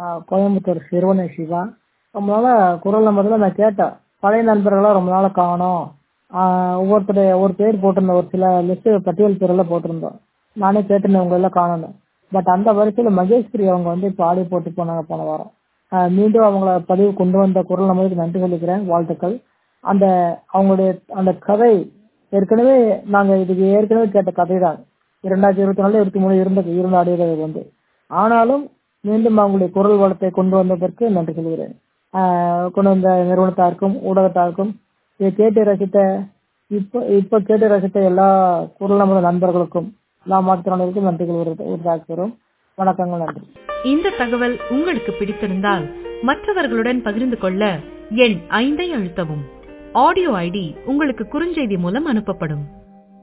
கோயம்புத்தூர் சிறுவனை சிவா. ரொம்ப நாளா குரல் நம்பர்ல நான் கேட்டேன். பழைய நண்பர்களா ரொம்ப நாளா காணோம். ஒவ்வொரு பேர் போட்டிருந்தோம், ஒரு சில லிஸ்ட் பட்டியல் பேரெல்லாம் போட்டிருந்தோம். நானே கேட்டிருந்தேன் உங்க எல்லாம் காணணும். பட் அந்த வரிசையில மகேஸ்வரி அவங்க வந்து இப்போ ஆடியோ போட்டு போனாங்க போன வாரம். மீண்டும் அவங்கள பதிவு கொண்டு வந்த குரல் நம்பருக்கு நன்றி சொல்லிக்கிறேன், வாழ்த்துக்கள். அந்த அவங்களுடைய அந்த கதை ஏற்கனவே இதுக்கு ஏற்கனவே கேட்ட கதை தான். 2024 23 இருந்த ஆடியோ வந்து. ஆனாலும் மீண்டும் அவங்களுடைய குரல் வளத்தை கொண்டு வந்ததற்கு நன்றி சொல்கிறேன். கொண்டு வந்த நிறுவனத்தாருக்கும் ஊடகத்தாருக்கும் இதை கேட்டு ரசித்த இப்ப கேட்டு ரசித்த எல்லா குரல் நமது நண்பர்களுக்கும் எல்லா மாற்றுத்திறனாளிகளுக்கும் நன்றிகள் உரித்தாக்குகிறோம். வணக்கங்கள், நன்றி. இந்த தகவல் உங்களுக்கு பிடித்திருந்தால் மற்றவர்களுடன் பகிர்ந்து கொள்ள எண் 5 அழுத்தவும். ஆடியோ ஐடி உங்களுக்கு குறுஞ்செய்தி மூலம் அனுப்பப்படும்.